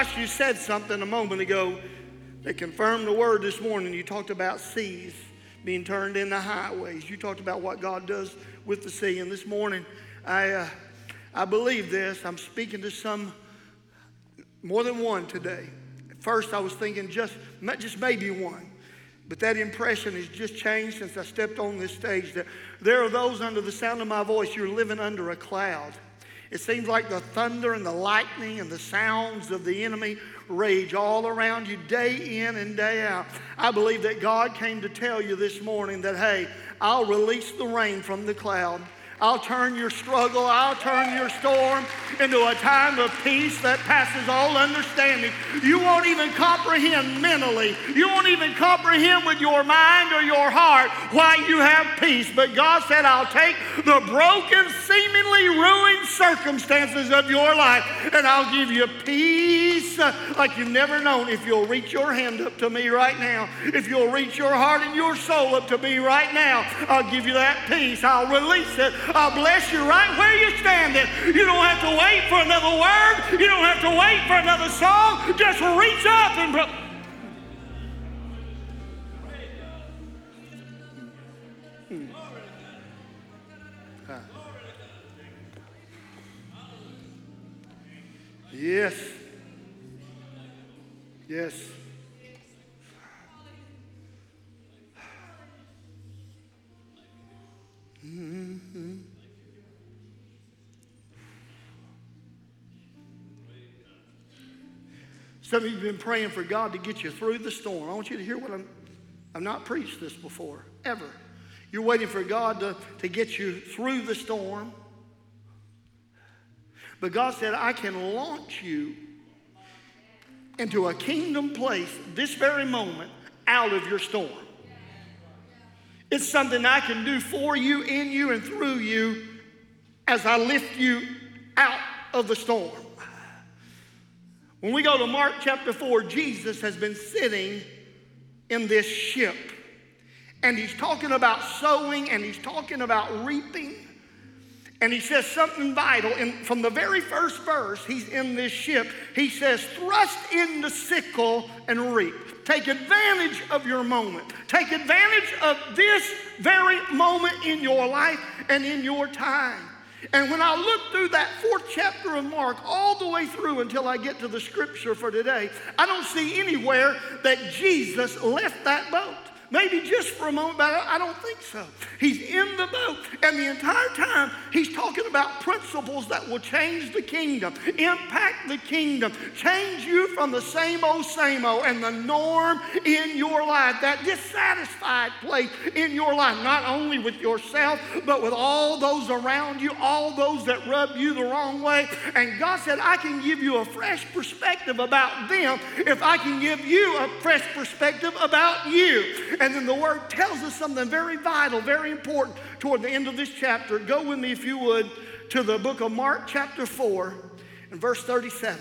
Josh, you said something a moment ago that confirmed the word this morning. You talked about seas being turned into highways. You talked about what God does with the sea. And this morning, I believe this. I'm speaking to some, more than one today. At first, I was thinking just maybe one. But that impression has just changed since I stepped on this stage. That there are those under the sound of my voice, you're living under a cloud. It seems like the thunder and the lightning and the sounds of the enemy rage all around you day in and day out. I believe that God came to tell you this morning that, hey, I'll release the rain from the cloud. I'll turn your struggle, I'll turn your storm into a time of peace that passes all understanding. You won't even comprehend mentally. You won't even comprehend with your mind or your heart why you have peace. But God said, I'll take the broken, seemingly ruined circumstances of your life and I'll give you peace like you've never known. If you'll reach your hand up to me right now, if you'll reach your heart and your soul up to me right now, I'll give you that peace. I'll release it. I'll bless you right where you're standing. You don't have to wait for another word. You don't have to wait for another song. Just reach up and... Yes. Yes. Mm-hmm. Some of you have been praying for God to get you through the storm. I want you to hear what I've not preached this before, ever. You're waiting for God to get you through the storm. But God said, I can launch you into a kingdom place this very moment out of your storm. It's something I can do for you, in you, and through you as I lift you out of the storm. When we go to Mark chapter 4, Jesus has been sitting in this ship. And he's talking about sowing and he's talking about reaping. And he says something vital. And from the very first verse, he's in this ship. He says, thrust in the sickle and reap. Take advantage of your moment. Take advantage of this very moment in your life and in your time. And when I look through that 4th chapter of Mark all the way through until I get to the scripture for today, I don't see anywhere that Jesus left that boat. Maybe just for a moment, but I don't think so. He's in the boat, and the entire time he's talking about principles that will change the kingdom, impact the kingdom, change you from the same old and the norm in your life, that dissatisfied place in your life, not only with yourself, but with all those around you, all those that rub you the wrong way. And God said, I can give you a fresh perspective about them if I can give you a fresh perspective about you. And then the word tells us something very vital, very important toward the end of this chapter. Go with me, if you would, to the book of Mark chapter 4 and verse 37.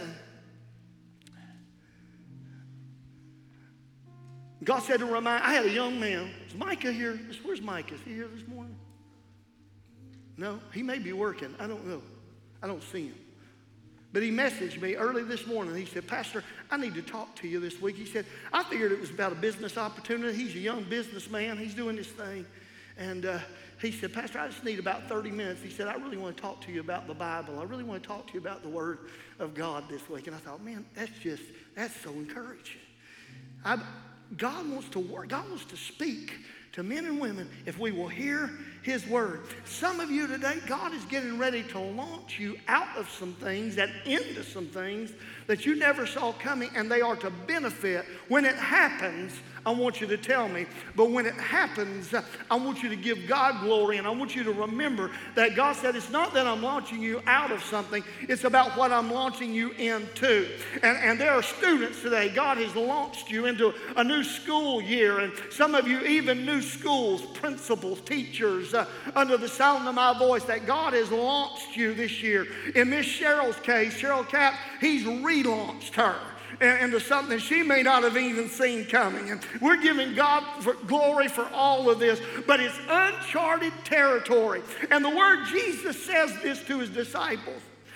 God said to remind, I had a young man. Is Micah here? Where's Micah? Is he here this morning? No, he may be working. I don't know. I don't see him. But he messaged me early this morning. He said, Pastor, I need to talk to you this week. He said, I figured it was about a business opportunity. He's a young businessman. He's doing this thing. And he said, Pastor, I just need about 30 minutes. He said, I really want to talk to you about the Bible. I really want to talk to you about the Word of God this week. And I thought, man, that's so encouraging. God wants to work. God wants to speak to men and women if we will hear His word. Some of you today, God is getting ready to launch you out of some things and into some things that you never saw coming, and they are to benefit. When it happens, I want you to tell me. But when it happens, I want you to give God glory, and I want you to remember that God said it's not that I'm launching you out of something, it's about what I'm launching you into. And there are students today, God has launched you into a new school year, and some of you even new schools, principals, teachers, under the sound of my voice, that God has launched you this year. In Miss Cheryl's case, Cheryl Cap, He's relaunched her into something she may not have even seen coming. And we're giving God glory for all of this, but it's uncharted territory. And the word Jesus says this to His disciples.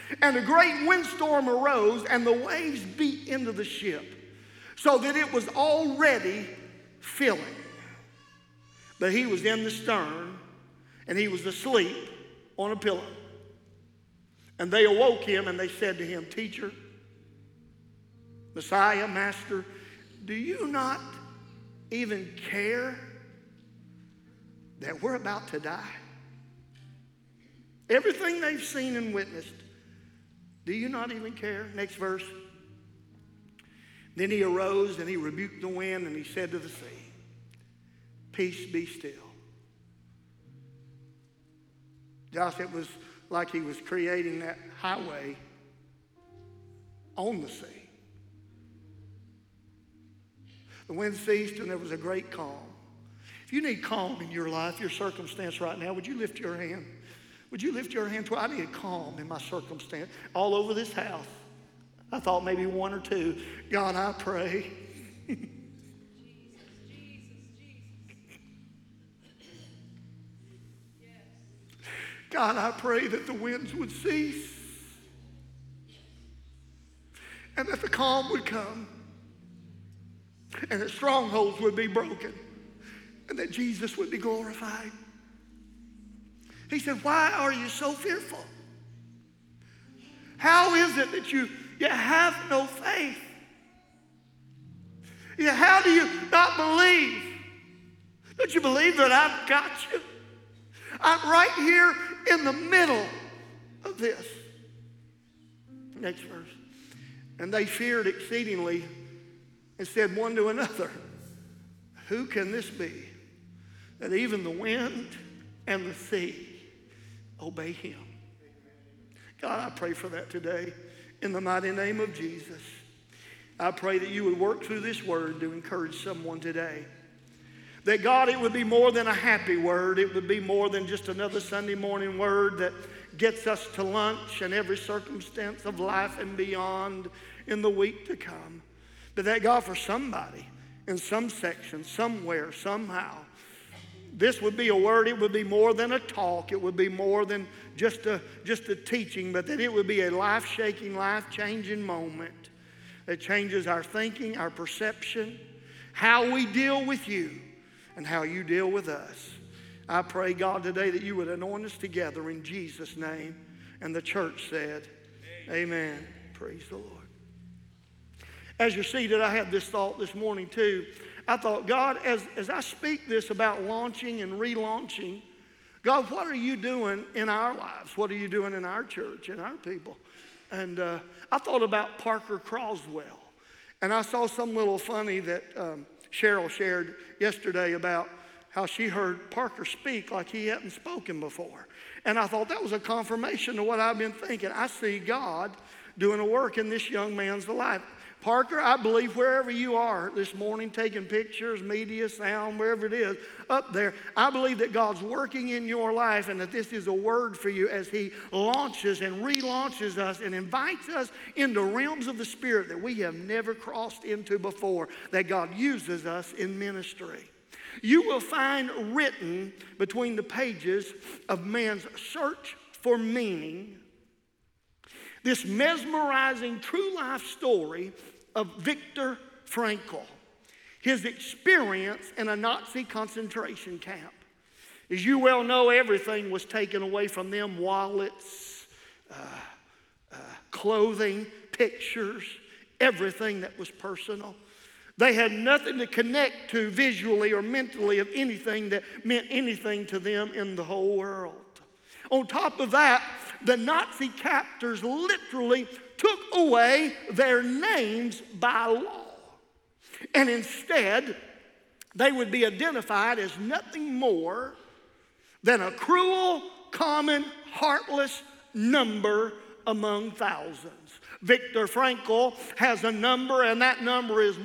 And a great windstorm arose, and the waves beat into the ship, so that it was already filling. But he was in the stern, and he was asleep on a pillow. And they awoke him, and they said to him, Teacher, Messiah, Master, do you not even care that we're about to die? Everything they've seen and witnessed, do you not even care? Next verse. Then he arose and he rebuked the wind and he said to the sea, Peace, be still. Josh, it was like he was creating that highway on the sea. The wind ceased and there was a great calm. If you need calm in your life, your circumstance right now, would you lift your hand? Would you lift your hand? I need calm in my circumstance all over this house. I thought maybe one or two. God, I pray. God, I pray that the winds would cease and that the calm would come and that strongholds would be broken and that Jesus would be glorified. He said, why are you so fearful? How is it that you have no faith? How do you not believe? Don't you believe that I've got you? I'm right here in the middle of this. Next verse. And they feared exceedingly and said one to another, who can this be, that even the wind and the sea obey him? God, I pray for that today in the mighty name of Jesus. I pray that you would work through this word to encourage someone today. That God, it would be more than a happy word. It would be more than just another Sunday morning word that gets us to lunch and every circumstance of life and beyond in the week to come. But that, God, for somebody in some section, somewhere, somehow, this would be a word. It would be more than a talk. It would be more than just a teaching, but that it would be a life-shaking, life-changing moment that changes our thinking, our perception, how we deal with you, and how you deal with us. I pray, God, today that you would anoint us together in Jesus' name. And the church said, Amen. Praise the Lord. As you're seated, I had this thought this morning too. I thought, God, as I speak this about launching and relaunching, God, what are you doing in our lives? What are you doing in our church, in our people? And I thought about Parker Croswell. And I saw some little funny that Cheryl shared yesterday about how she heard Parker speak like he hadn't spoken before. And I thought that was a confirmation of what I've been thinking. I see God doing a work in this young man's life. Parker, I believe wherever you are this morning, taking pictures, media, sound, wherever it is, up there, I believe that God's working in your life and that this is a word for you as he launches and relaunches us and invites us into realms of the Spirit that we have never crossed into before, that God uses us in ministry. You will find written between the pages of man's search for meaning this mesmerizing true life story of Viktor Frankl, his experience in a Nazi concentration camp. As you well know, everything was taken away from them: wallets, clothing, pictures, everything that was personal. They had nothing to connect to visually or mentally of anything that meant anything to them in the whole world. On top of that, the Nazi captors literally took away their names by law. And instead, they would be identified as nothing more than a cruel, common, heartless number among thousands. Viktor Frankl has a number, and that number is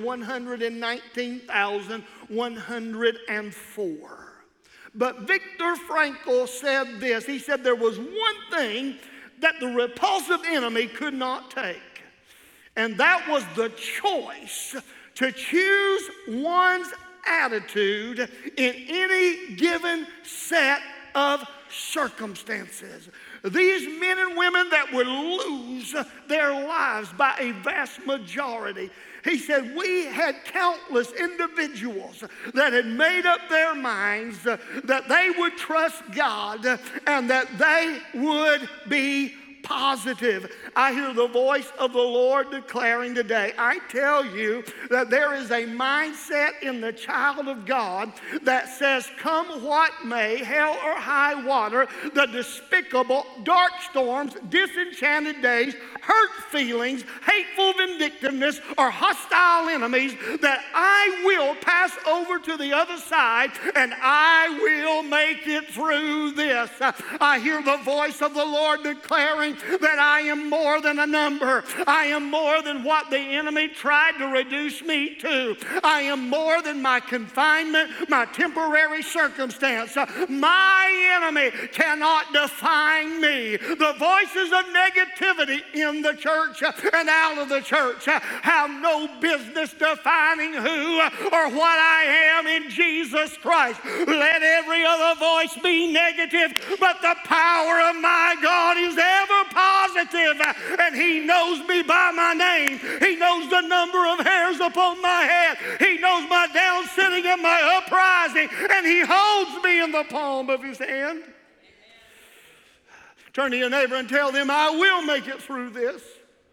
119,104. But Viktor Frankl said this. He said there was one thing that the repulsive enemy could not take, and that was the choice to choose one's attitude in any given set of circumstances. These men and women that would lose their lives by a vast majority. He said, we had countless individuals that had made up their minds that they would trust God and that they would be positive. I hear the voice of the Lord declaring today, I tell you that there is a mindset in the child of God that says, come what may, hell or high water, the despicable, dark storms, disenchanted days, hurt feelings, hateful vindictiveness, or hostile enemies, that I will pass over to the other side and I will make it through this. I hear the voice of the Lord declaring that I am more than a number. I am more than what the enemy tried to reduce me to. I am more than my confinement, my temporary circumstance. My enemy cannot define me. The voices of negativity in the church and out of the church have no business defining who or what I am in Jesus Christ. Let every other voice be negative, but the power of my God is ever positive, and He knows me by my name. He knows the number of hairs upon my head. He knows my down sitting and my uprising, and He holds me in the palm of His hand. Turn to your neighbor and tell them, I will make it through this.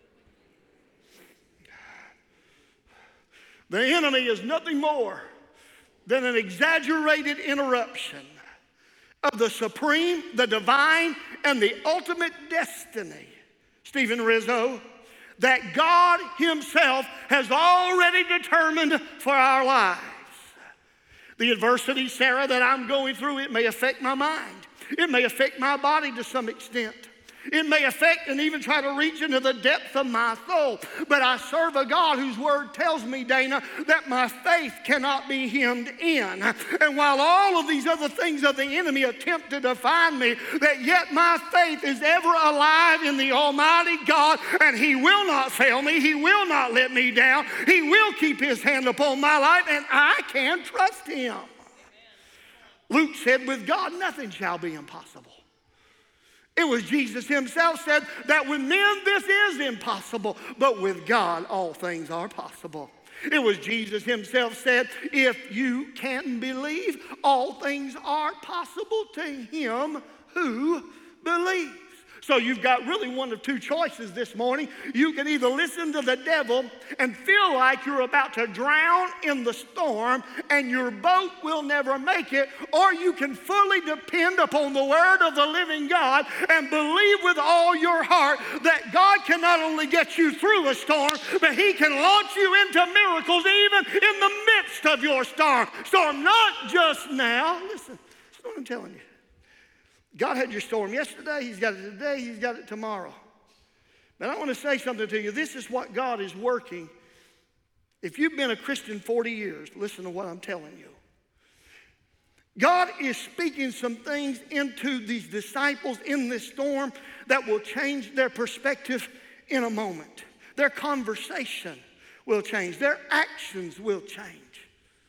The enemy is nothing more than an exaggerated interruption of the supreme, the divine, and the ultimate destiny, Stephen Rizzo, that God Himself has already determined for our lives. The adversity, Sarah, that I'm going through, it may affect my mind. It may affect my body to some extent. It may affect and even try to reach into the depth of my soul. But I serve a God whose word tells me, Dana, that my faith cannot be hemmed in. And while all of these other things of the enemy attempt to define me, that yet my faith is ever alive in the Almighty God, and He will not fail me. He will not let me down. He will keep His hand upon my life, and I can trust Him. Luke said, with God nothing shall be impossible. It was Jesus Himself said that with men this is impossible, but with God all things are possible. It was Jesus Himself said, if you can believe, all things are possible to him who believes. So you've got really one of two choices this morning. You can either listen to the devil and feel like you're about to drown in the storm and your boat will never make it, or you can fully depend upon the word of the living God and believe with all your heart that God can not only get you through a storm, but He can launch you into miracles even in the midst of your storm. Not just now. Listen, that's what I'm telling you. God had your storm yesterday, He's got it today, He's got it tomorrow. But I want to say something to you. This is what God is working. If you've been a Christian 40 years, listen to what I'm telling you. God is speaking some things into these disciples in this storm that will change their perspective in a moment. Their conversation will change. Their actions will change.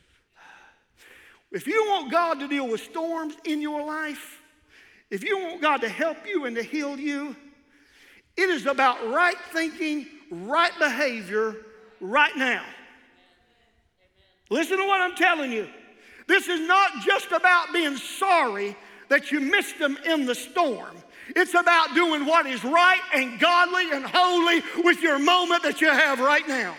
If you want God to deal with storms in your life, if you want God to help you and to heal you, it is about right thinking, right behavior, right now. Listen to what I'm telling you. This is not just about being sorry that you missed them in the storm. It's about doing what is right and godly and holy with your moment that you have right now.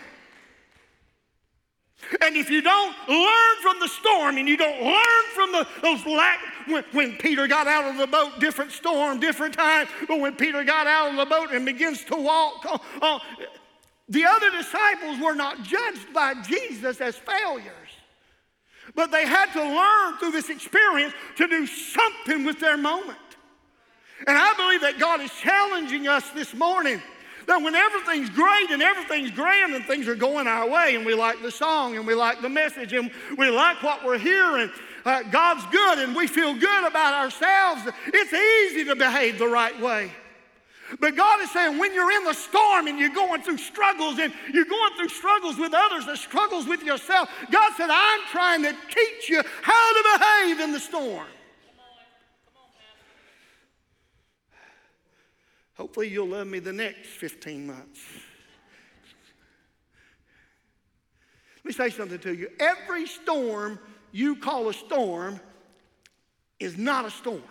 And if you don't learn from the storm and you don't learn from those lack, when Peter got out of the boat, different storm, different time, but when Peter got out of the boat and begins to walk, the other disciples were not judged by Jesus as failures. But they had to learn through this experience to do something with their moment. And I believe that God is challenging us this morning that when everything's great and everything's grand and things are going our way and we like the song and we like the message and we like what we're hearing, God's good and we feel good about ourselves, it's easy to behave the right way. But God is saying when you're in the storm and you're going through struggles and you're going through struggles with others and struggles with yourself, God said, I'm trying to teach you how to behave in the storm. Hopefully you'll love me the next 15 months. Let me say something to you. Every storm you call a storm is not a storm.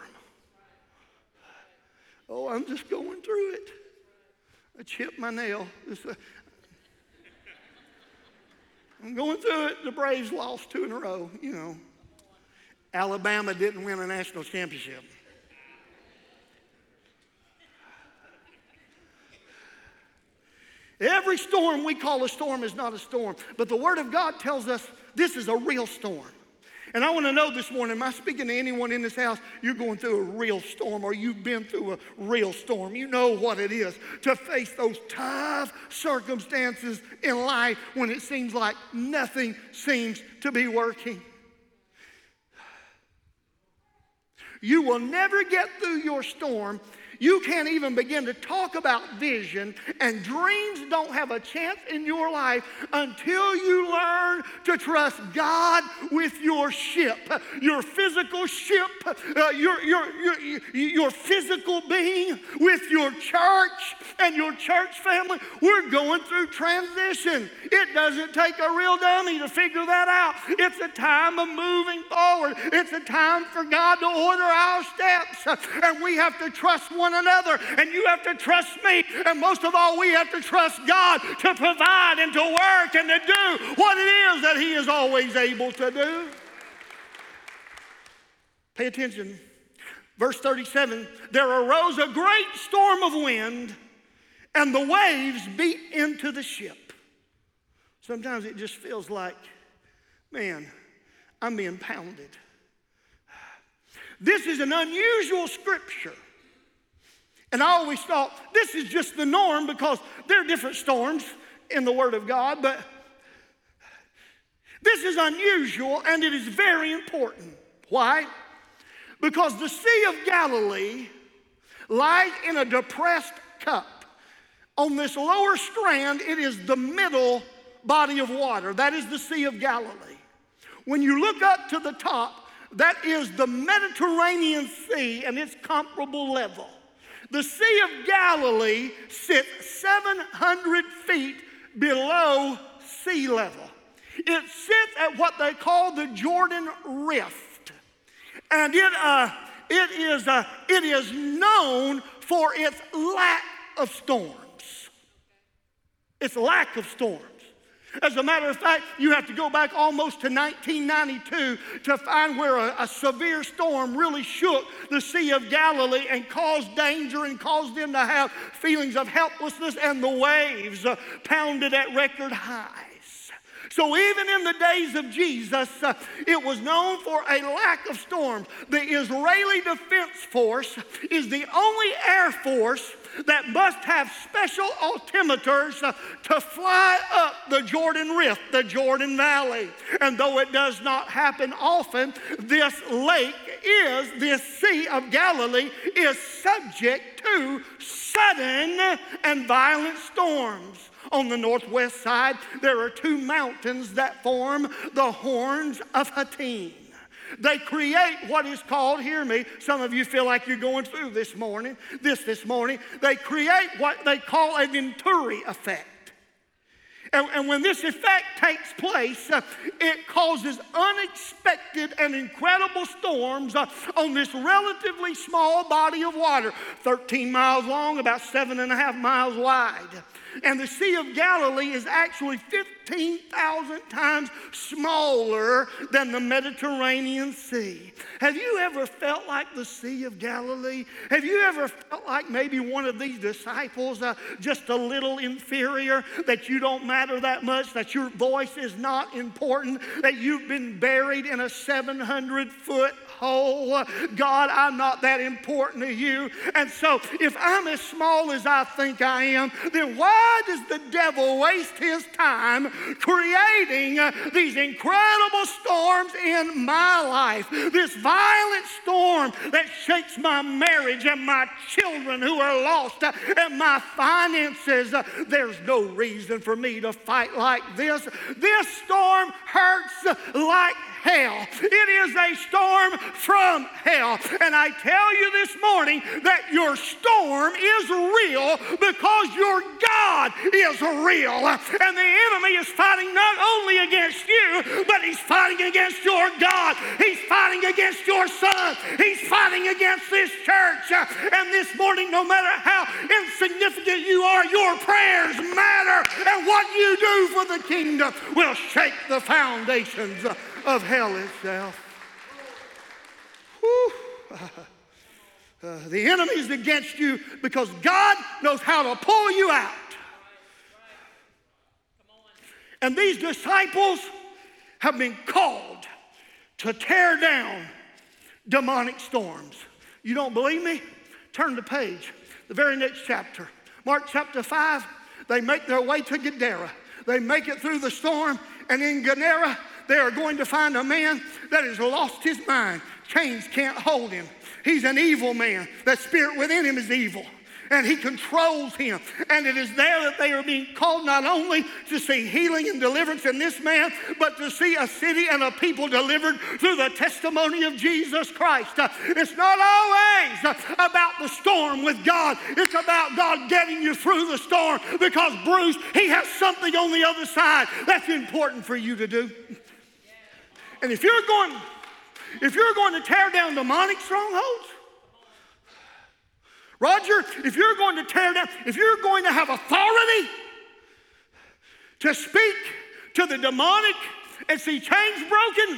Oh, I'm just going through it. I chipped my nail. I'm going through it. The Braves lost 2 in a row, you know. Alabama didn't win a national championship. Every storm we call a storm is not a storm. But the Word of God tells us this is a real storm. And I want to know this morning, am I speaking to anyone in this house? You're going through a real storm, or you've been through a real storm. You know what it is to face those tough circumstances in life when it seems like nothing seems to be working. You will never get through your storm. You can't even begin to talk about vision, and dreams don't have a chance in your life until you learn to trust God with your ship, your physical ship, your physical being, with your church and your church family. We're going through transition. It doesn't take a real dummy to figure that out. It's a time of moving forward. It's a time for God to order our steps, and we have to trust one another, and you have to trust me, and most of all, we have to trust God to provide and to work and to do what it is that He is always able to do. Pay attention. Verse 37, there arose a great storm of wind, and the waves beat into the ship. Sometimes it just feels like, man, I'm being pounded. This is an unusual scripture. And I always thought this is just the norm because there are different storms in the Word of God, but this is unusual and it is very important. Why? Because the Sea of Galilee lies in a depressed cup. On this lower strand, it is the middle body of water. That is the Sea of Galilee. When you look up to the top, that is the Mediterranean Sea and its comparable level. The Sea of Galilee sits 700 feet below sea level. It sits at what they call the Jordan Rift. And it is known for its lack of storms. Its lack of storms. As a matter of fact, you have to go back almost to 1992 to find where a severe storm really shook the Sea of Galilee and caused danger and caused them to have feelings of helplessness, and the waves pounded at record highs. So even in the days of Jesus, it was known for a lack of storms. The Israeli Defense Force is the only air force that must have special altimeters to fly up the Jordan Rift, the Jordan Valley. And though it does not happen often, this Sea of Galilee is subject to sudden and violent storms. On the northwest side, there are 2 mountains that form the Horns of Hattin. They create what is called, hear me, some of you feel like you're going through this morning. They create what they call a Venturi effect. And when this effect takes place, it causes unexpected and incredible storms on this relatively small body of water, 13 miles long, about 7.5 miles wide. And the Sea of Galilee is actually 15,000 times smaller than the Mediterranean Sea. Have you ever felt like the Sea of Galilee? Have you ever felt like maybe one of these disciples, just a little inferior, that you don't matter that much, that your voice is not important, that you've been buried in a 700-foot hole? God, I'm not that important to you. And so if I'm as small as I think I am, then why does the devil waste his time creating these incredible storms in my life? This violent storm that shakes my marriage and my children who are lost and my finances. There's no reason for me to fight like this. This storm hurts like hell. It is a storm from hell. And I tell you this morning that your storm is real because your God is real. And the enemy is fighting not only against you, but he's fighting against your God. He's fighting against your son. He's fighting against this church. And this morning, no matter how insignificant you are, your prayers matter. And what you do for the kingdom will shake the foundations of hell itself. The enemy's against you because God knows how to pull you out. And these disciples have been called to tear down demonic storms. You don't believe me? Turn the page. The very next chapter. Mark chapter 5, they make their way to Gadara. They make it through the storm, and in Gadara, they are going to find a man that has lost his mind. Chains can't hold him. He's an evil man. That spirit within him is evil, and he controls him. And it is there that they are being called not only to see healing and deliverance in this man, but to see a city and a people delivered through the testimony of Jesus Christ. It's not always about the storm with God. It's about God getting you through the storm, because Bruce, he has something on the other side that's important for you to do. And if you're going to tear down demonic strongholds, Roger, if you're going to tear down, if you're going to have authority to speak to the demonic and see chains broken,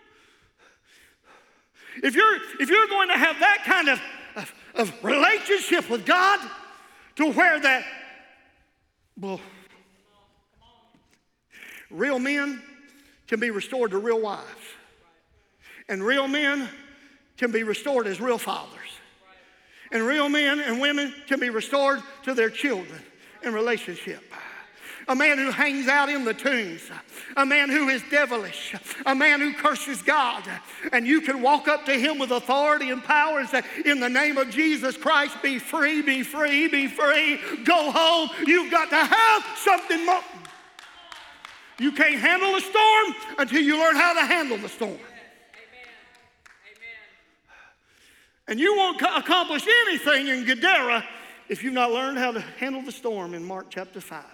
if you're going to have that kind of relationship with God to where that, well, real men can be restored to real wives, and real men can be restored as real fathers. And real men and women can be restored to their children in relationship. A man who hangs out in the tombs, a man who is devilish, a man who curses God, and you can walk up to him with authority and power and say, in the name of Jesus Christ, be free, be free, be free, go home. You've got to have something more. You can't handle a storm until you learn how to handle the storm. And you won't accomplish anything in Gadara if you've not learned how to handle the storm in Mark chapter 5.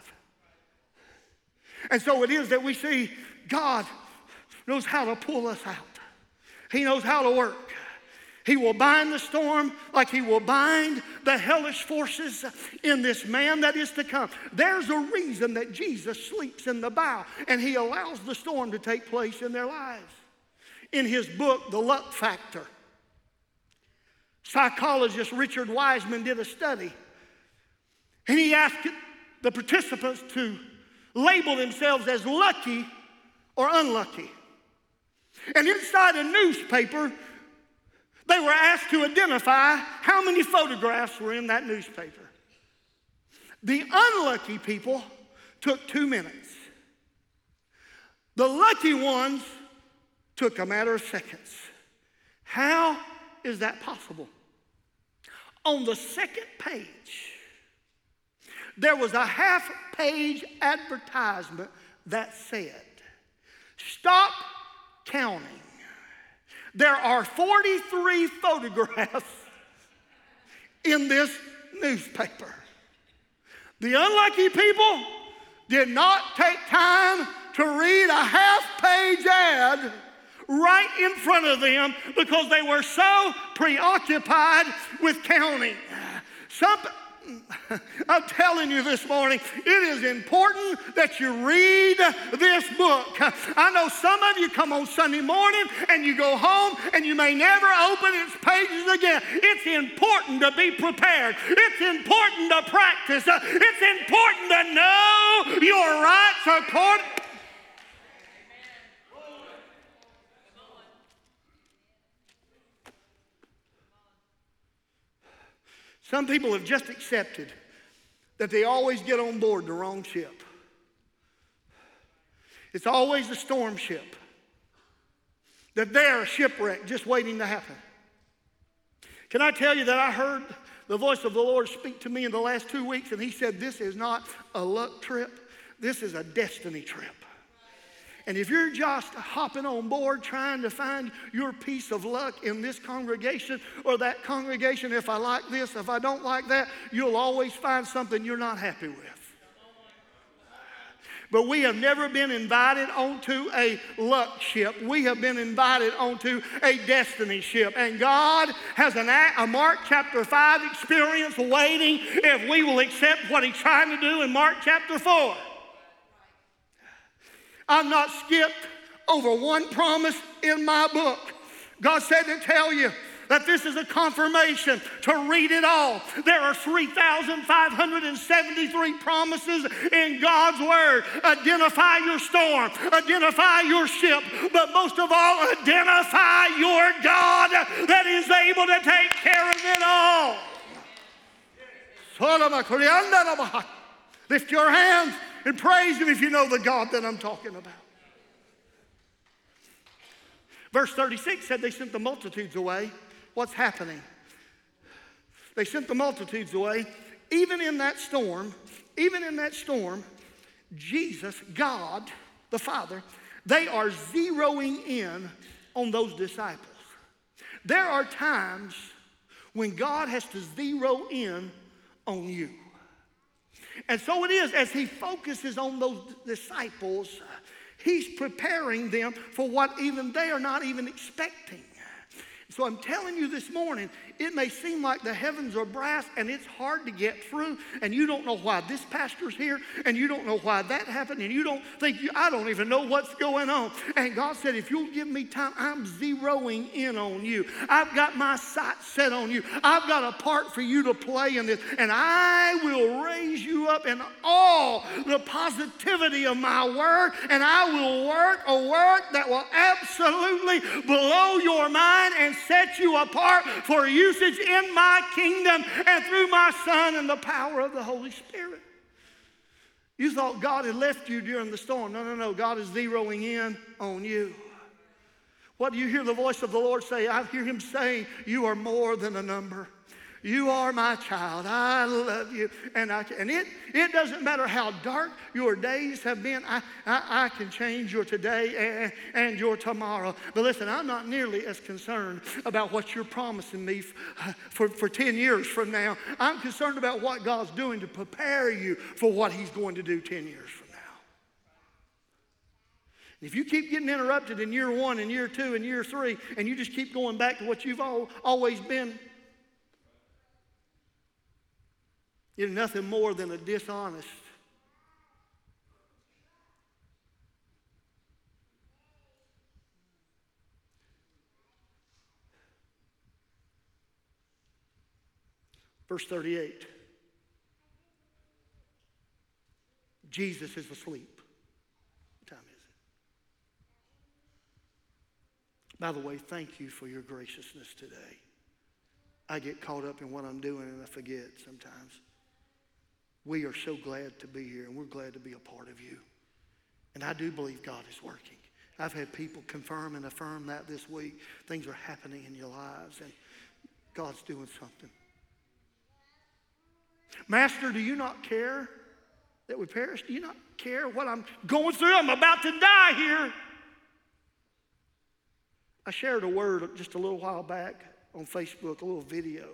And so it is that we see God knows how to pull us out. He knows how to work. He will bind the storm like he will bind the hellish forces in this man that is to come. There's a reason that Jesus sleeps in the bow, and he allows the storm to take place in their lives. In his book, The Luck Factor, psychologist Richard Wiseman did a study, and he asked the participants to label themselves as lucky or unlucky. And inside a newspaper, they were asked to identify how many photographs were in that newspaper. The unlucky people took 2 minutes. The lucky ones took a matter of seconds. How is that possible? On the second page, there was a half-page advertisement that said, stop counting. There are 43 photographs in this newspaper. The unlucky people did not take time to read a half-page ad right in front of them because they were so preoccupied with counting. I'm telling you this morning, it is important that you read this book. I know some of you come on Sunday morning and you go home and you may never open its pages again. It's important to be prepared. It's important to practice. It's important to know your rights according. Some people have just accepted that they always get on board the wrong ship. It's always a storm ship, that they're a shipwreck just waiting to happen. Can I tell you that I heard the voice of the Lord speak to me in the last 2 weeks, and he said, this is not a luck trip, this is a destiny trip. And if you're just hopping on board trying to find your piece of luck in this congregation or that congregation, if I like this, if I don't like that, you'll always find something you're not happy with. But we have never been invited onto a luck ship. We have been invited onto a destiny ship. And God has a Mark chapter 5 experience waiting if we will accept what He's trying to do in Mark chapter 4. I've not skipped over one promise in my book. God said to tell you that this is a confirmation to read it all. There are 3,573 promises in God's Word. Identify your storm, identify your ship, but most of all, identify your God that is able to take care of it all. Lift your hands and praise Him if you know the God that I'm talking about. Verse 36 said they sent the multitudes away. What's happening? They sent the multitudes away. Even in that storm, Jesus, God, the Father, they are zeroing in on those disciples. There are times when God has to zero in on you. And so it is, as He focuses on those disciples, He's preparing them for what even they are not even expecting. So I'm telling you this morning, it may seem like the heavens are brass and it's hard to get through, and you don't know why this pastor's here, and you don't know why that happened, and you don't think, I don't even know what's going on. And God said, if you'll give me time, I'm zeroing in on you. I've got my sights set on you. I've got a part for you to play in this, and I will raise you up in all the positivity of my word, and I will work a work that will absolutely blow your mind and set you apart for usage in my kingdom and through my Son and the power of the Holy Spirit. You thought God had left you during the storm. No. God is zeroing in on you. What do you hear the voice of the Lord say? I hear Him saying, you are more than a number. You are my child. I love you. And it doesn't matter how dark your days have been. I can change your today and your tomorrow. But listen, I'm not nearly as concerned about what you're promising me for 10 years from now. I'm concerned about what God's doing to prepare you for what He's going to do 10 years from now. If you keep getting interrupted in year 1 and year 2 and year 3, and you just keep going back to what you've always been, you're nothing more than a dishonest. Verse 38. Jesus is asleep. What time is it? By the way, thank you for your graciousness today. I get caught up in what I'm doing and I forget sometimes. We are so glad to be here, and we're glad to be a part of you. And I do believe God is working. I've had people confirm and affirm that this week. Things are happening in your lives, and God's doing something. Master, do you not care that we perish? Do you not care what I'm going through? I'm about to die here. I shared a word just a little while back on Facebook, a little video.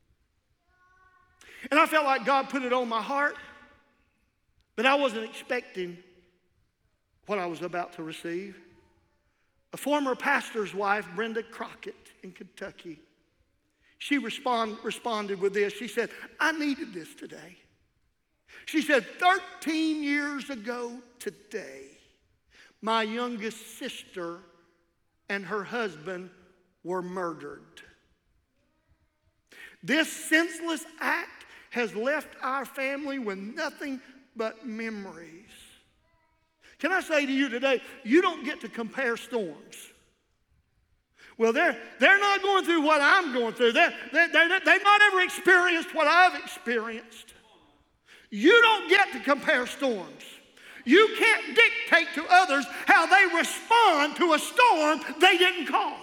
And I felt like God put it on my heart, but I wasn't expecting what I was about to receive. A former pastor's wife, Brenda Crockett in Kentucky, she responded with this. She said, I needed this today. She said, 13 years ago today, my youngest sister and her husband were murdered. This senseless act has left our family with nothing but memories. Can I say to you today, you don't get to compare storms. Well, they're not going through what I'm going through. They've not ever experienced what I've experienced. You don't get to compare storms. You can't dictate to others how they respond to a storm they didn't cause.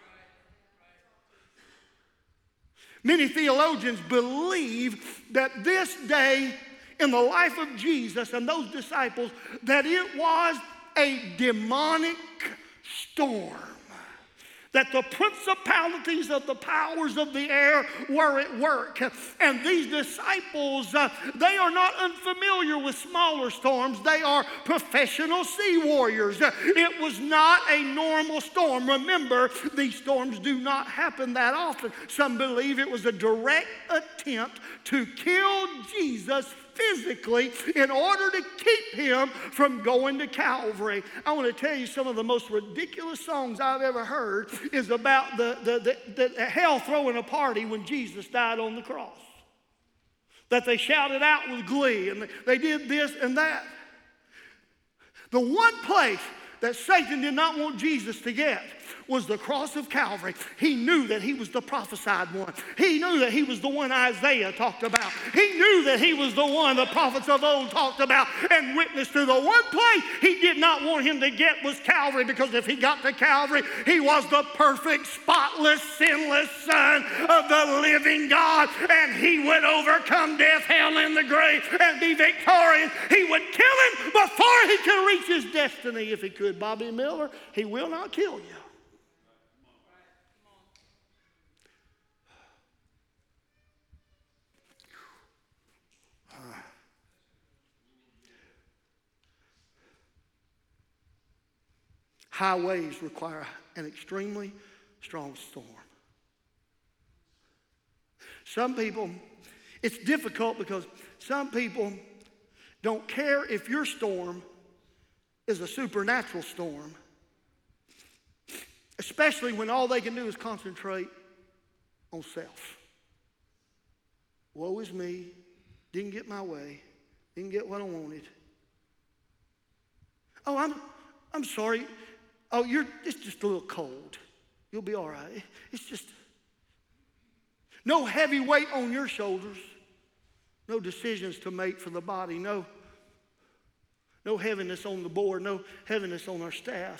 Many theologians believe that this day in the life of Jesus and those disciples, that it was a demonic storm. That the principalities of the powers of the air were at work. And these disciples, they are not unfamiliar with smaller storms. They are professional sea warriors. It was not a normal storm. Remember, these storms do not happen that often. Some believe it was a direct attempt to kill Jesus physically in order to keep him from going to Calvary. I want to tell you, some of the most ridiculous songs I've ever heard is about the hell throwing a party when Jesus died on the cross. That they shouted out with glee and they did this and that. The one place that Satan did not want Jesus to get was the cross of Calvary. He knew that he was the prophesied one. He knew that he was the one Isaiah talked about. He knew that he was the one the prophets of old talked about and witnessed to. The one place he did not want him to get was Calvary, because if he got to Calvary, he was the perfect, spotless, sinless Son of the living God, and he would overcome death, hell, and the grave and be victorious. He would kill him before he could reach his destiny. If he could, Bobby Miller, he will not kill you. Highways require an extremely strong storm. Some people, it's difficult because some people don't care if your storm is a supernatural storm, especially when all they can do is concentrate on self. Woe is me, didn't get my way, didn't get what I wanted. Oh, I'm sorry. Oh, it's just a little cold. You'll be all right. It's just no heavy weight on your shoulders. No decisions to make for the body. No heaviness on the board. No heaviness on our staff.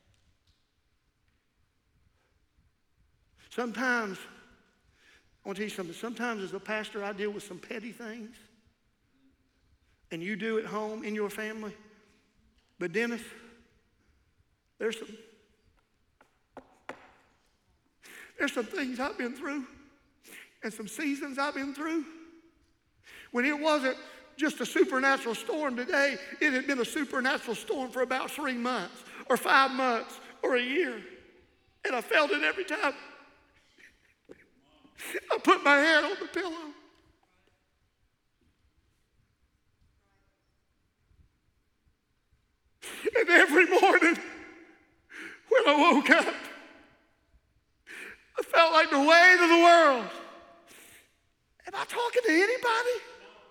Sometimes, I want to tell you something. Sometimes as a pastor, I deal with some petty things. And you do at home in your family. But Dennis, there's some things I've been through and some seasons I've been through when it wasn't just a supernatural storm today. It had been a supernatural storm for about 3 months or 5 months or a year. And I felt it every time I put my head on the pillow. And every morning when I woke up, I felt like the weight of the world. Am I talking to anybody?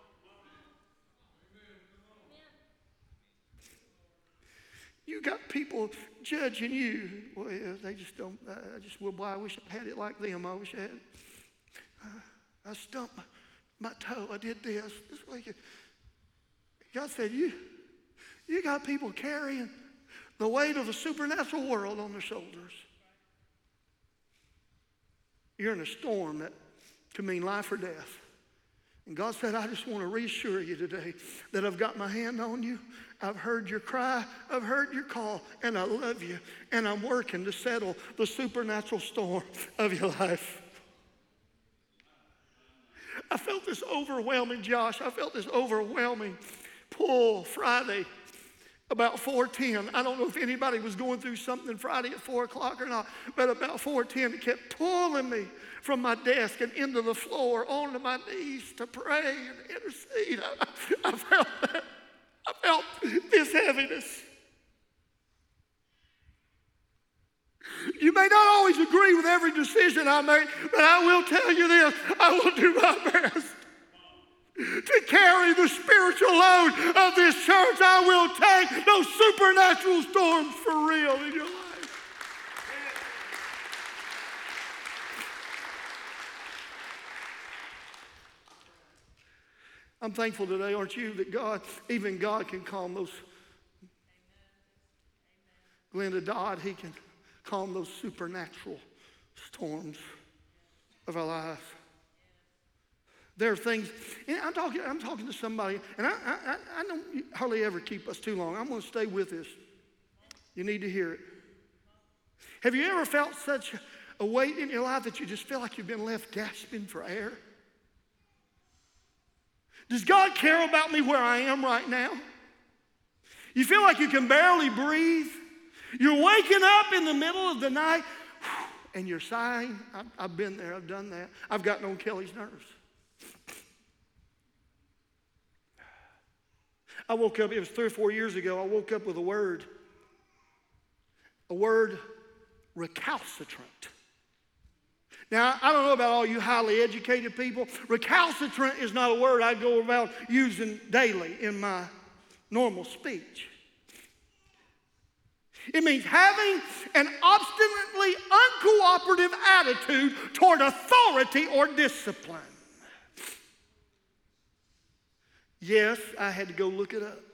You got people judging you. Well, they just don't. Well, I wish I had it like them. I wish I had it. I stumped my toe. I did this week. God said, you got people carrying the weight of the supernatural world on their shoulders. You're in a storm that could mean life or death. And God said, I just want to reassure you today that I've got my hand on you. I've heard your cry. I've heard your call. And I love you. And I'm working to settle the supernatural storm of your life. I felt this overwhelming, Josh. I felt this overwhelming pull Friday about 4:10. I don't know if anybody was going through something Friday at 4 o'clock or not, but about 4:10, it kept pulling me from my desk and into the floor, onto my knees to pray and intercede. I felt that. I felt this heaviness. You may not always agree with every decision I make, but I will tell you this, I will do my best to carry the spiritual load of this church. I will take those supernatural storms for real in your life. I'm thankful today, aren't you, that God, even God can calm those. Glenda Dodd, he can calm those supernatural storms of our life. There are things, and I'm talking to somebody, and I don't hardly ever keep us too long. I'm going to stay with this. You need to hear it. Have you ever felt such a weight in your life that you just feel like you've been left gasping for air? Does God care about me where I am right now? You feel like you can barely breathe. You're waking up in the middle of the night and you're sighing. I've been there. I've done that. I've gotten on Kelly's nerves. I woke up, it was 3 or 4 years ago, I woke up with a word recalcitrant. Now, I don't know about all you highly educated people. Recalcitrant is not a word I go about using daily in my normal speech. It means having an obstinately uncooperative attitude toward authority or discipline. Yes, I had to go look it up.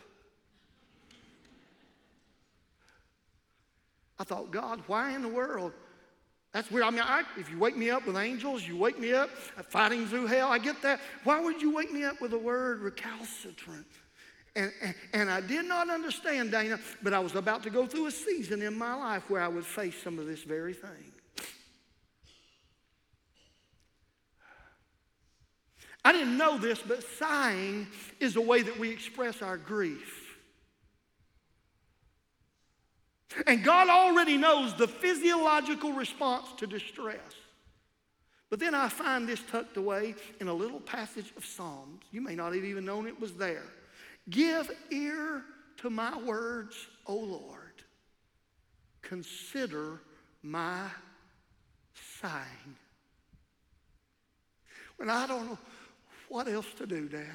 I thought, God, why in the world? That's weird. I mean, if you wake me up with angels, you wake me up fighting through hell, I get that. Why would you wake me up with the word recalcitrant? And I did not understand, Dana, but I was about to go through a season in my life where I would face some of this very thing. I didn't know this, but sighing is a way that we express our grief. And God already knows the physiological response to distress. But then I find this tucked away in a little passage of Psalms. You may not have even known it was there. Give ear to my words, O Lord. Consider my sighing. When I don't know what else to do, Dad.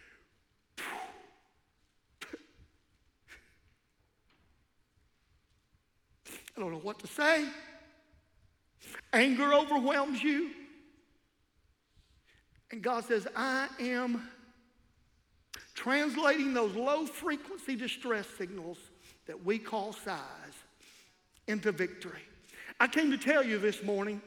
I don't know what to say. Anger overwhelms you. And God says, I am translating those low-frequency distress signals that we call sighs into victory. I came to tell you this morning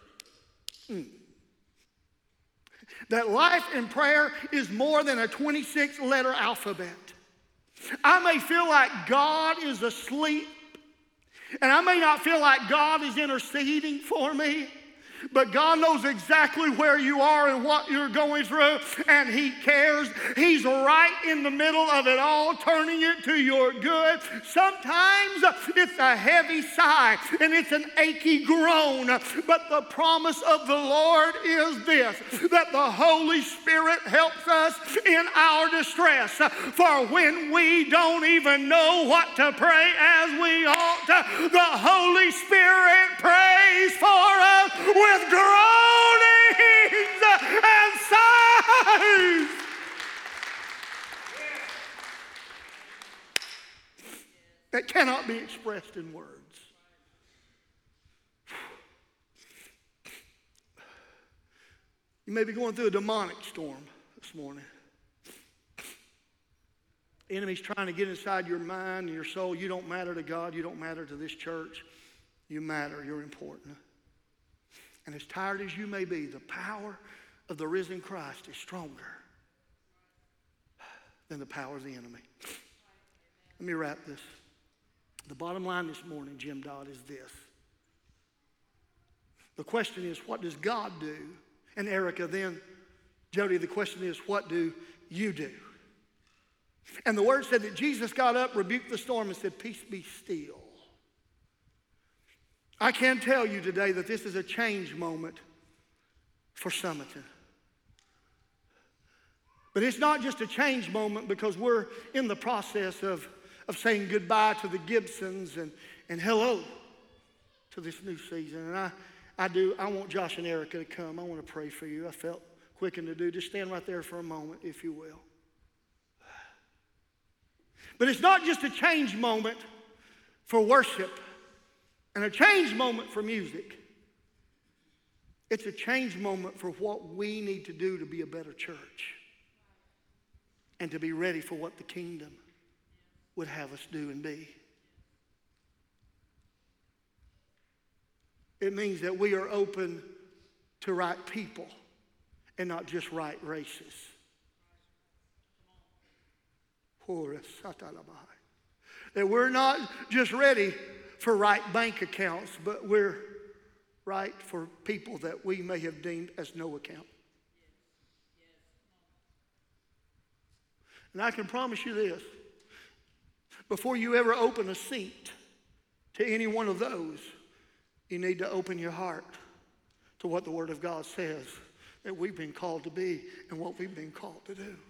that life in prayer is more than a 26-letter alphabet. I may feel like God is asleep, and I may not feel like God is interceding for me, but God knows exactly where you are and what you're going through, and He cares. He's right in the middle of it all, turning it to your good. Sometimes it's a heavy sigh and it's an achy groan, but the promise of the Lord is this, that the Holy Spirit helps us in our distress. For when we don't even know what to pray as we ought, the Holy Spirit prays for us with groanings and sighs. That cannot be expressed in words. You may be going through a demonic storm this morning. The enemy's trying to get inside your mind and your soul. You don't matter to God. You don't matter to this church. You matter. You're important. And as tired as you may be, the power of the risen Christ is stronger than the power of the enemy. Let me wrap this. The bottom line this morning, Jim Dodd, is this. The question is, what does God do? And Erica, then, Jody, the question is, what do you do? And the word said that Jesus got up, rebuked the storm, and said, peace be still. I can tell you today that this is a change moment for Summerton. But it's not just a change moment because we're in the process of saying goodbye to the Gibsons and hello to this new season. And I want Josh and Erica to come. I want to pray for you. I felt quickened to do. Just stand right there for a moment, if you will. But it's not just a change moment for worship and a change moment for music. It's a change moment for what we need to do to be a better church and to be ready for what the kingdom would have us do and be. It means that we are open to right people and not just right races. That we're not just ready for right bank accounts, but we're right for people that we may have deemed as no account. And I can promise you this, before you ever open a seat to any one of those, you need to open your heart to what the Word of God says that we've been called to be and what we've been called to do.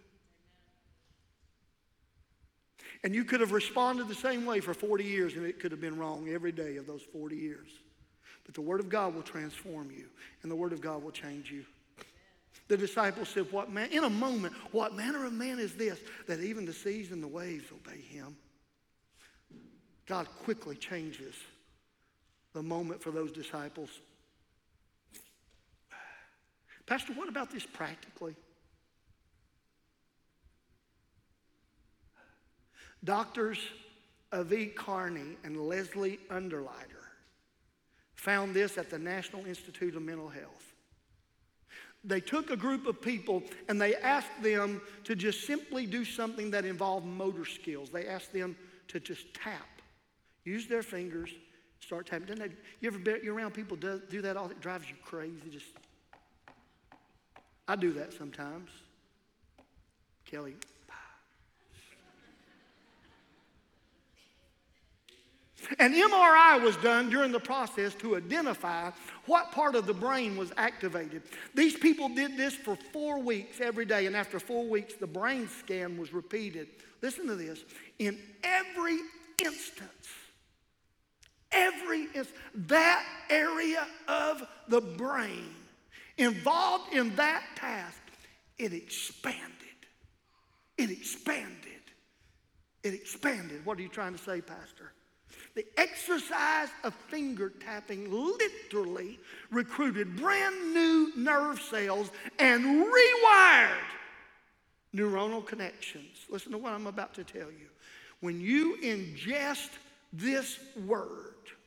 And you could have responded the same way for 40 years and it could have been wrong every day of those 40 years. But the Word of God will transform you and the Word of God will change you. The disciples said, in a moment, what manner of man is this, that even the seas and the waves obey him? God quickly changes the moment for those disciples. Pastor, what about this practically? Doctors Avi Carney and Leslie Underlider found this at the National Institute of Mental Health. They took a group of people and they asked them to just simply do something that involved motor skills. They asked them to just tap, use their fingers, start tapping. You're around people do that all, it drives you crazy. I do that sometimes. Kelly. An MRI was done during the process to identify what part of the brain was activated. These people did this for 4 weeks every day, and after 4 weeks, the brain scan was repeated. Listen to this. In every instance, that area of the brain involved in that task, it expanded. It expanded. It expanded. What are you trying to say, Pastor? The exercise of finger tapping literally recruited brand new nerve cells and rewired neuronal connections. Listen to what I'm about to tell you. When you ingest this word,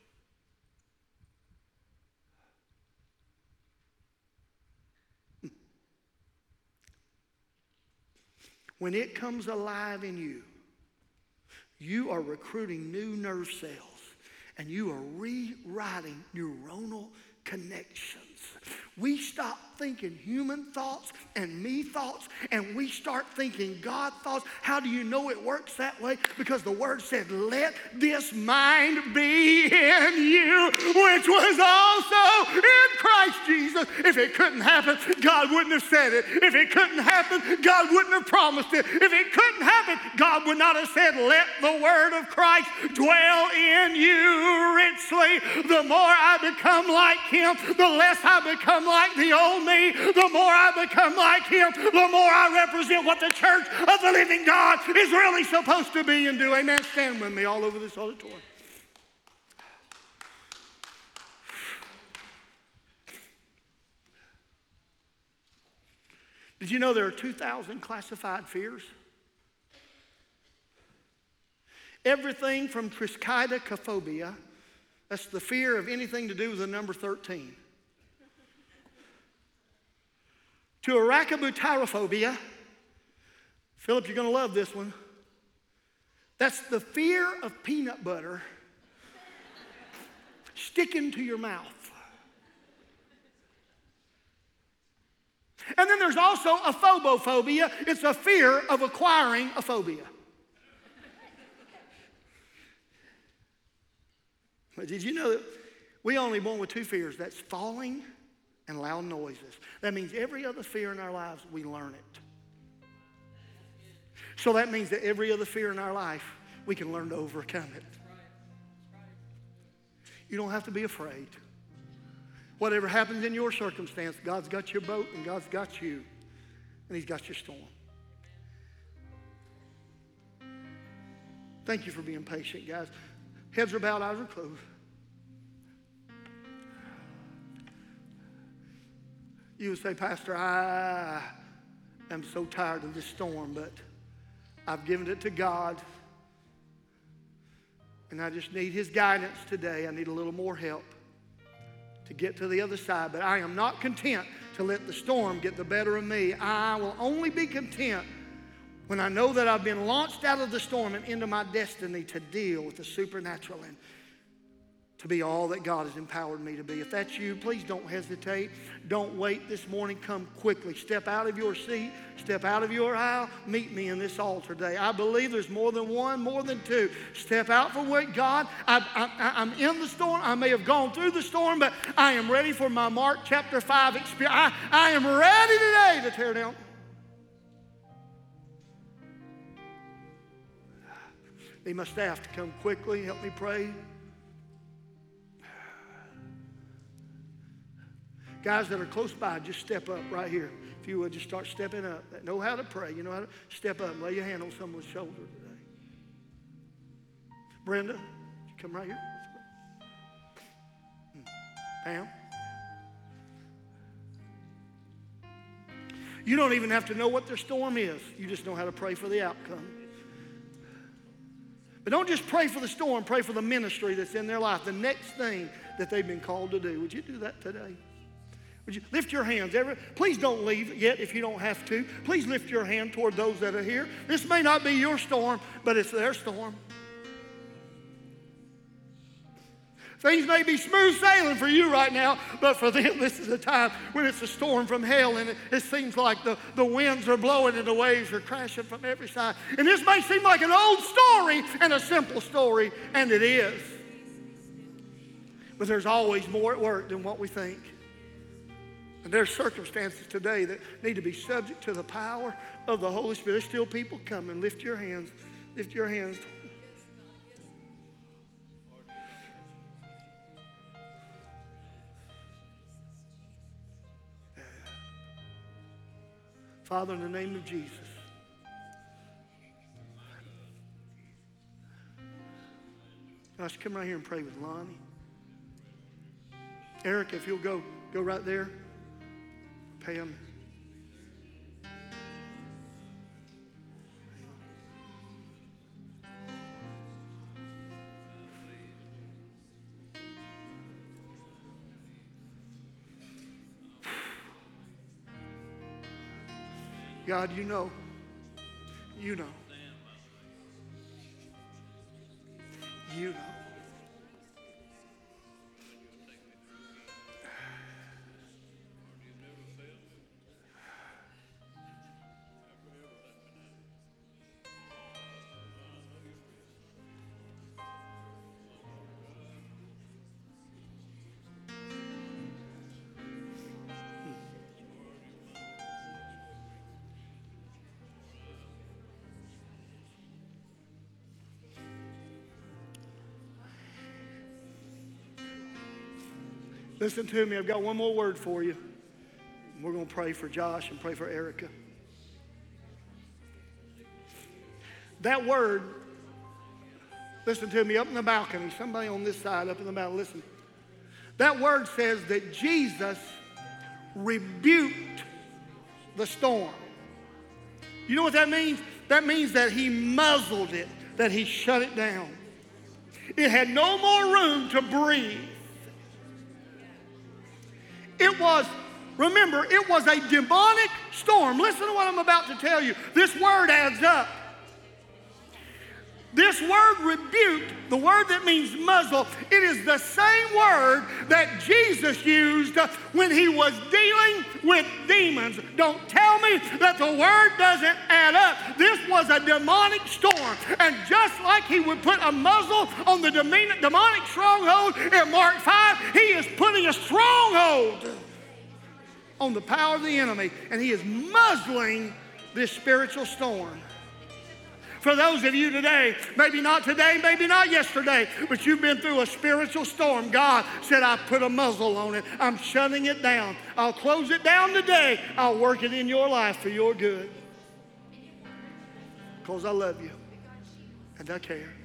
when it comes alive in you, you are recruiting new nerve cells and you are rewriting neuronal connections. We stop thinking human thoughts and me thoughts and we start thinking God thoughts. How do you know it works that way? Because the Word said, let this mind be in you, which was also in Christ Jesus. If it couldn't happen, God wouldn't have said it. If it couldn't happen, God wouldn't have promised it. If it couldn't happen, God would not have said, let the Word of Christ dwell in you richly. The more I become like Him, the less I become like the old me. The more I become like Him, the more I represent what the church of the living God is really supposed to be and do. Amen. Stand with me all over this auditorium. Did you know there are 2,000 classified fears? Everything from triskaidekaphobia, that's the fear of anything to do with the number 13, to arachibutyrophobia. Philip, you're going to love this one. That's the fear of peanut butter sticking to your mouth. And then there's also a phobophobia. It's a fear of acquiring a phobia. But did you know that we only born with two fears? That's falling and loud noises. That means every other fear in our lives, we learn it. So that means that every other fear in our life, we can learn to overcome it. You don't have to be afraid. Whatever happens in your circumstance, God's got your boat and God's got you. And He's got your storm. Thank you for being patient, guys. Heads are bowed, eyes are closed. You would say, Pastor, I am so tired of this storm, but I've given it to God. And I just need His guidance today. I need a little more help to get to the other side. But I am not content to let the storm get the better of me. I will only be content when I know that I've been launched out of the storm and into my destiny to deal with the supernatural and to be all that God has empowered me to be. If that's you, please don't hesitate. Don't wait this morning. Come quickly. Step out of your seat. Step out of your aisle. Meet me in this altar today. I believe there's more than one, more than two. Step out for what God. I'm in the storm. I may have gone through the storm, but I am ready for my Mark chapter 5 experience. I am ready today to tear down. Need my staff to come quickly. Help me pray. Guys that are close by, just step up right here. If you would, just start stepping up. That know how to pray. You know how to step up and lay your hand on someone's shoulder today. Brenda, you come right here. Pam. You don't even have to know what their storm is. You just know how to pray for the outcome. But don't just pray for the storm. Pray for the ministry that's in their life. The next thing that they've been called to do. Would you do that today? Would you lift your hands? Please don't leave yet if you don't have to. Please lift your hand toward those that are here. This may not be your storm, but it's their storm. Things may be smooth sailing for you right now, but for them, this is a time when it's a storm from hell, and it seems like the winds are blowing and the waves are crashing from every side. And this may seem like an old story and a simple story, and it is. But there's always more at work than what we think. And there's circumstances today that need to be subject to the power of the Holy Spirit. There's still people coming. Lift your hands. Lift your hands. Father, in the name of Jesus, guys, come right here and pray with Lonnie. Eric, if you'll go right there. Pam. God, you know. You know. You know. Listen to me. I've got one more word for you. We're going to pray for Josh and pray for Erica. That word, listen to me, up in the balcony. Somebody on this side, up in the balcony, listen. That word says that Jesus rebuked the storm. You know what that means? That means that he muzzled it, that he shut it down. It had no more room to breathe. Remember, it was a demonic storm. Listen to what I'm about to tell you. This word adds up. This word rebuked, the word that means muzzle, it is the same word that Jesus used when he was dealing with demons. Don't tell me that the word doesn't add up. This was a demonic storm. And just like he would put a muzzle on the demonic stronghold in Mark 5, he is putting a stronghold on the power of the enemy, and he is muzzling this spiritual storm. For those of you today, maybe not yesterday, but you've been through a spiritual storm. God said, I put a muzzle on it. I'm shutting it down. I'll close it down today. I'll work it in your life for your good. Because I love you and I care.